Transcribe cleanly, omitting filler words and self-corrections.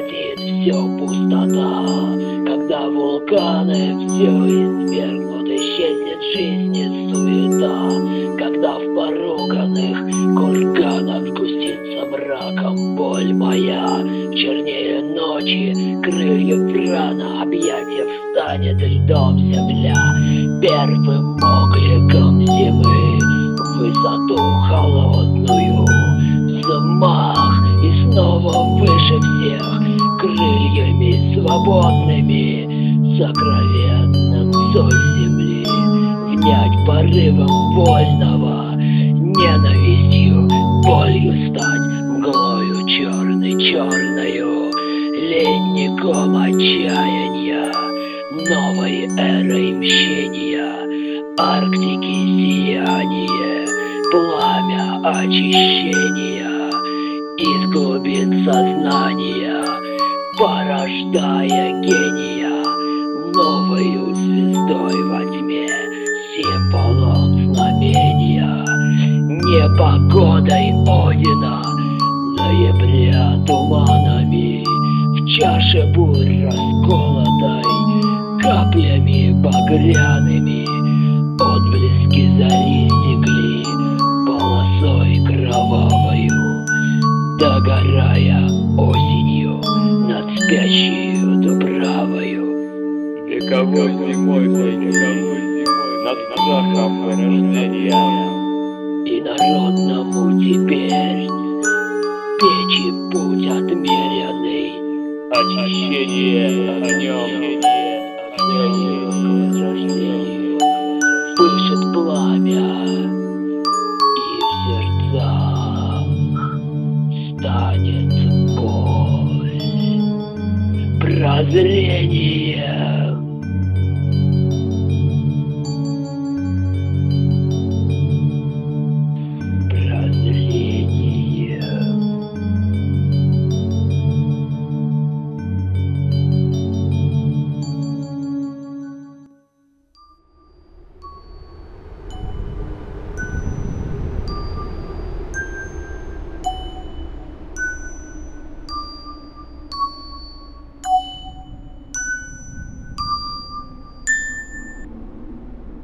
поглотит все пустота. Когда вулканы все извергнут, исчезнет жизни суета. Когда в поруганных курганах сгустится мраком боль моя, чернее ночи, крылья врана, объятия встанет льдом земля. Первым окликом зимы в высоту холодную взмах, и снова выше всех крыльями свободными сокровенным соль земли внять порывом вольного, ненавистью, болью стать мглою черною, ледником отчаяния, новой эрой мщения, Арктики сияние, пламя очищения из глубин сознания, порождая гения, новою звездой во тьме, символом знамения, непогодой Одина, ноября туманами, в чаше бурь расколотой, каплями багряными, отблески зари стекли полосой кровавою, догорая осенью над спящею дубравою. Вековой зимой над страхом вырождения. И народному теперь печи путь отмеренный, Очищение огнем, пышет пламя, и в сердцах станет боль, прозрение.